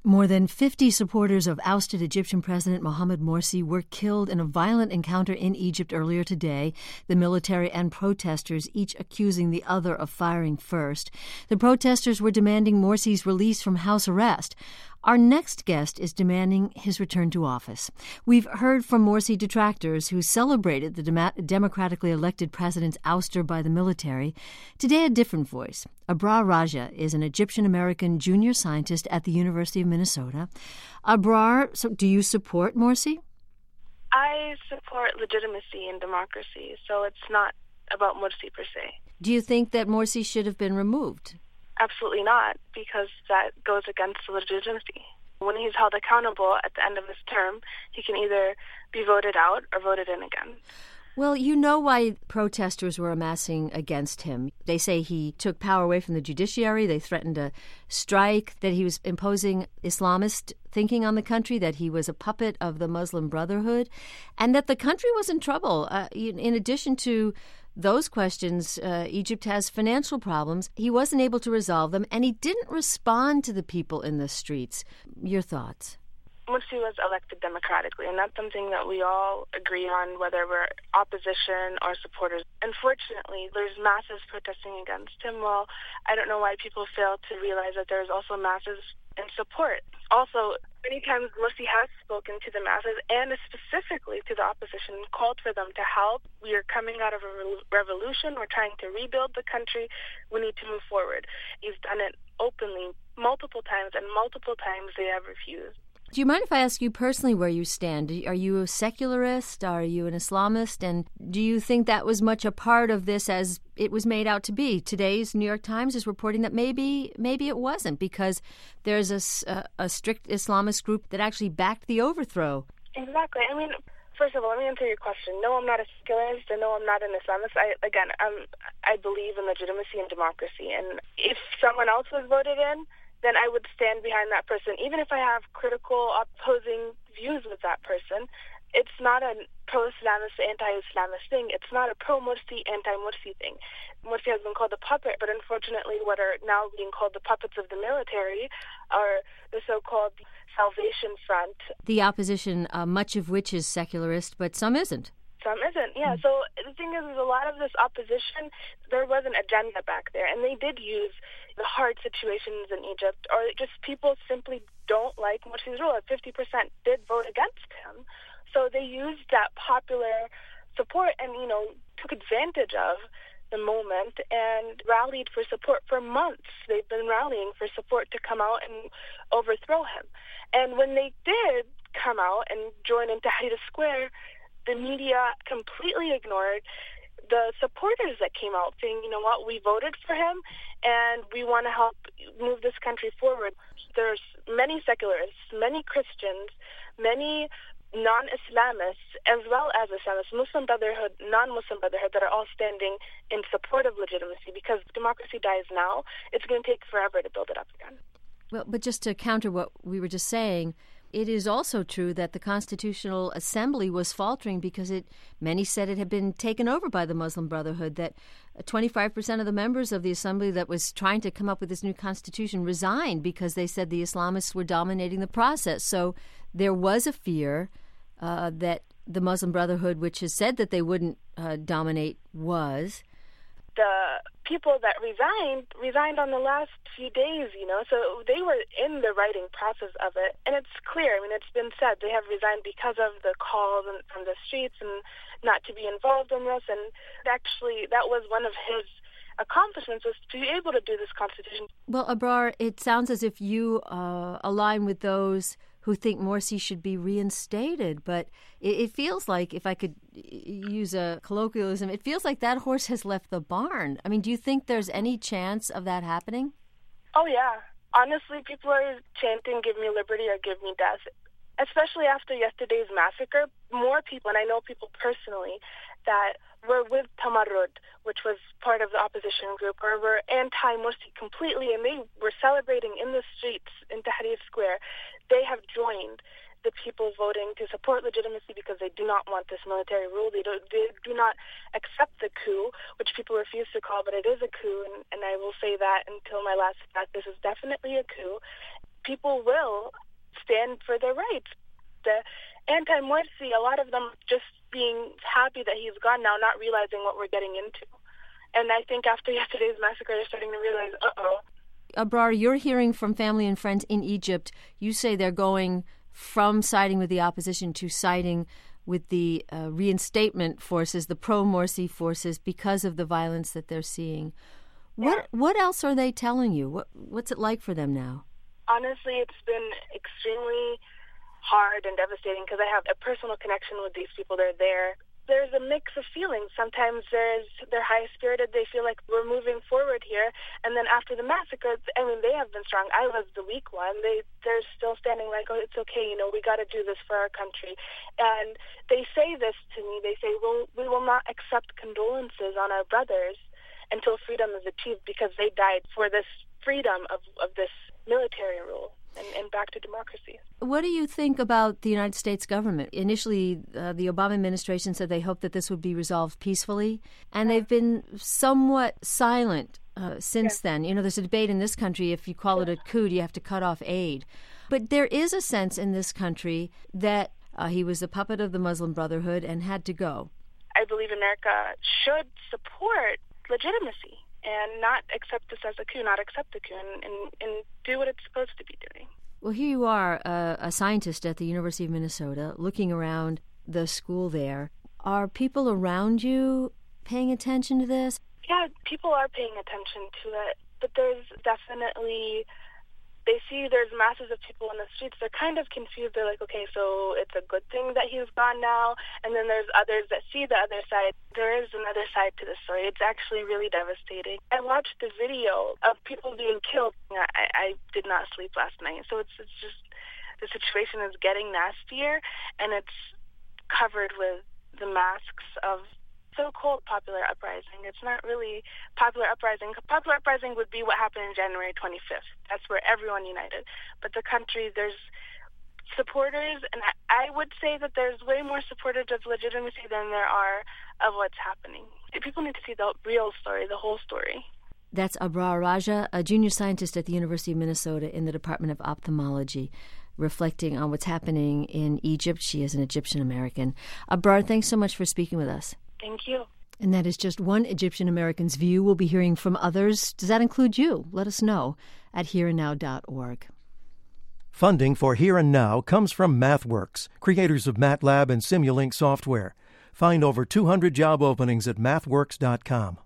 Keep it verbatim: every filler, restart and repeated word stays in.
More than fifty supporters of ousted Egyptian President Mohamed Morsi were killed in a violent encounter in Egypt earlier today, the military and protesters each accusing the other of firing first. The protesters were demanding Morsi's release from house arrest. Our next guest is demanding his return to office. We've heard from Morsi detractors who celebrated the dem- democratically elected president's ouster by the military. Today, a different voice. Abrar Raja is an Egyptian-American junior scientist at the University of Minnesota. Abrar, so do you support Morsi? I support legitimacy and democracy, so it's not about Morsi per se. Do you think that Morsi should have been removed? Absolutely not, because that goes against the legitimacy. When he's held accountable at the end of his term, he can either be voted out or voted in again. Well, you know why protesters were amassing against him. They say he took power away from the judiciary. They threatened a strike, that he was imposing Islamist thinking on the country, that he was a puppet of the Muslim Brotherhood, and that the country was in trouble. Uh, in addition to those questions, uh, Egypt has financial problems. He wasn't able to resolve them, and he didn't respond to the people in the streets. Your thoughts? Morsi was elected democratically, and that's something that we all agree on, whether we're opposition or supporters. Unfortunately, there's masses protesting against him. Well, I don't know why people fail to realize that there's also masses in support. Also, many times Morsi has spoken to the masses and specifically to the opposition, called for them to help. We are coming out of a revolution. We're trying to rebuild the country. We need to move forward. He's done it openly multiple times, and multiple times they have refused. Do you mind if I ask you personally where you stand? Are you a secularist? Are you an Islamist? And do you think that was much a part of this as it was made out to be? Today's New York Times is reporting that maybe maybe it wasn't, because there's a, a, a strict Islamist group that actually backed the overthrow. Exactly. I mean, first of all, let me answer your question. No, I'm not a secularist, and no, I'm not an Islamist. I, again, I'm, I believe in legitimacy and democracy. And if someone else was voted in, then I would stand behind that person. Even if I have critical, opposing views with that person, it's not a pro-Islamist, anti-Islamist thing. It's not a pro-Morsi, anti-Morsi thing. Morsi has been called a puppet, but unfortunately what are now being called the puppets of the military are the so-called Salvation Front. The opposition, uh, much of which is secularist, but some isn't. Some isn't, yeah. So the thing is, is a lot of this opposition, there was an agenda back there, and they did use the hard situations in Egypt, or just people simply don't like Morsi's rule. fifty percent did vote against him. So they used that popular support and, you know, took advantage of the moment and rallied for support for months. They've been rallying for support to come out and overthrow him. And when they did come out and join in Tahrir Square, the media completely ignored the supporters that came out saying, you know what, we voted for him and we want to help move this country forward. There's many secularists, many Christians, many non-Islamists, as well as Islamists, Muslim Brotherhood, non-Muslim Brotherhood, that are all standing in support of legitimacy, because democracy dies now. It's going to take forever to build it up again. Well, but just to counter what we were just saying, it is also true that the Constitutional Assembly was faltering because it, many said it had been taken over by the Muslim Brotherhood, that twenty-five percent of the members of the Assembly that was trying to come up with this new constitution resigned because they said the Islamists were dominating the process. So there was a fear uh, that the Muslim Brotherhood, which has said that they wouldn't uh, dominate, was. The people that resigned, resigned on the last few days, you know, so they were in the writing process of it. And it's clear, I mean, it's been said, they have resigned because of the calls and, from the streets and not to be involved in this. And actually, that was one of his accomplishments, was to be able to do this constitution. Well, Abrar, it sounds as if you uh, align with those who think Morsi should be reinstated. But it, it feels like, if I could use a colloquialism, it feels like that horse has left the barn. I mean, do you think there's any chance of that happening? Oh, yeah. Honestly, people are chanting, give me liberty or give me death. Especially after yesterday's massacre, more people, and I know people personally, that were with Tamarrud, which was part of the opposition group, or were anti-Morsi completely, and they were celebrating in the streets in Tahrir Square. They have joined the people voting to support legitimacy because they do not want this military rule. They do, they do not accept the coup, which people refuse to call, but it is a coup, and, and I will say that until my last breath, this is definitely a coup. people will stand for their rights. The anti-Morsi, a lot of them just being happy that he's gone now, not realizing what we're getting into. And I think after yesterday's massacre, they're starting to realize, uh-oh. Abrar, you're hearing from family and friends in Egypt. You say they're going from siding with the opposition to siding with the uh, reinstatement forces, the pro-Morsi forces, because of the violence that they're seeing. What Yeah. what else are they telling you? What What's it like for them now? Honestly, it's been extremely hard and devastating because I have a personal connection with these people. They're there. There's a mix of feelings. Sometimes there's they're high-spirited. They feel like we're moving forward here. And then after the massacre, I mean, they have been strong. I was the weak one. They, they're still standing like, oh, it's okay, you know, we got to do this for our country. And they say this to me. They say, well, we will not accept condolences on our brothers until freedom is achieved because they died for this freedom of, of this military rule. And, and back to democracy. What do you think about the United States government? Initially, uh, the Obama administration said they hoped that this would be resolved peacefully, and they've been somewhat silent uh, since yeah. then. You know, there's a debate in this country, if you call it a coup, do you have to cut off aid? But there is a sense in this country that uh, he was a puppet of the Muslim Brotherhood and had to go. I believe America should support legitimacy and not accept this as a coup, not accept the coup, and, and, and do what it's supposed to be doing. Well, here you are, uh, a scientist at the University of Minnesota, looking around the school there. Are people around you paying attention to this? Yeah, people are paying attention to it, but there's definitely... They see there's masses of people in the streets. They're kind of confused. They're like, okay, so it's a good thing that he's gone now. And then there's others that see the other side. There is another side to the story. It's actually really devastating. I watched the video of people being killed. I, I did not sleep last night. So it's, it's just, the situation is getting nastier, and it's covered with the masks of so-called popular uprising. It's not really popular uprising. Popular uprising would be what happened in January twenty-fifth. That's where everyone united. But the country, there's supporters, and I, I would say that there's way more supporters of legitimacy than there are of what's happening. People need to see the real story, the whole story. That's Abrar Raja, a junior scientist at the University of Minnesota in the Department of Ophthalmology, reflecting on what's happening in Egypt. She is an Egyptian-American. Abrar, thanks so much for speaking with us. Thank you. And that is just one Egyptian-American's view. We'll be hearing from others. Does that include you? Let us know at here and now dot org. Funding for Here and Now comes from MathWorks, creators of MATLAB and Simulink software. Find over two hundred job openings at mathworks dot com.